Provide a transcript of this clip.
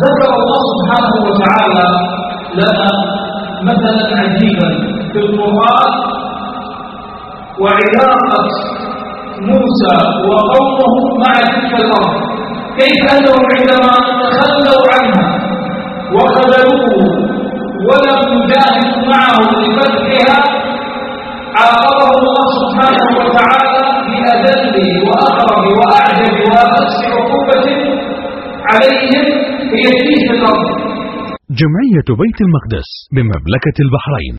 ذكر الله سبحانه وتعالى لنا مثلا عجيبا في القرآن وعلاقة موسى وقومه مع تلك الأرض، كيف أنهم عندما تخلوا عنها وخذلوه ولم يجاهدوا معه لفتحها عاقبه الله سبحانه وتعالى بأذل وأقرب وأعجب وأقص عقوبة عليهم هي تلك الأرض. جمعية بيت المقدس بمملكة البحرين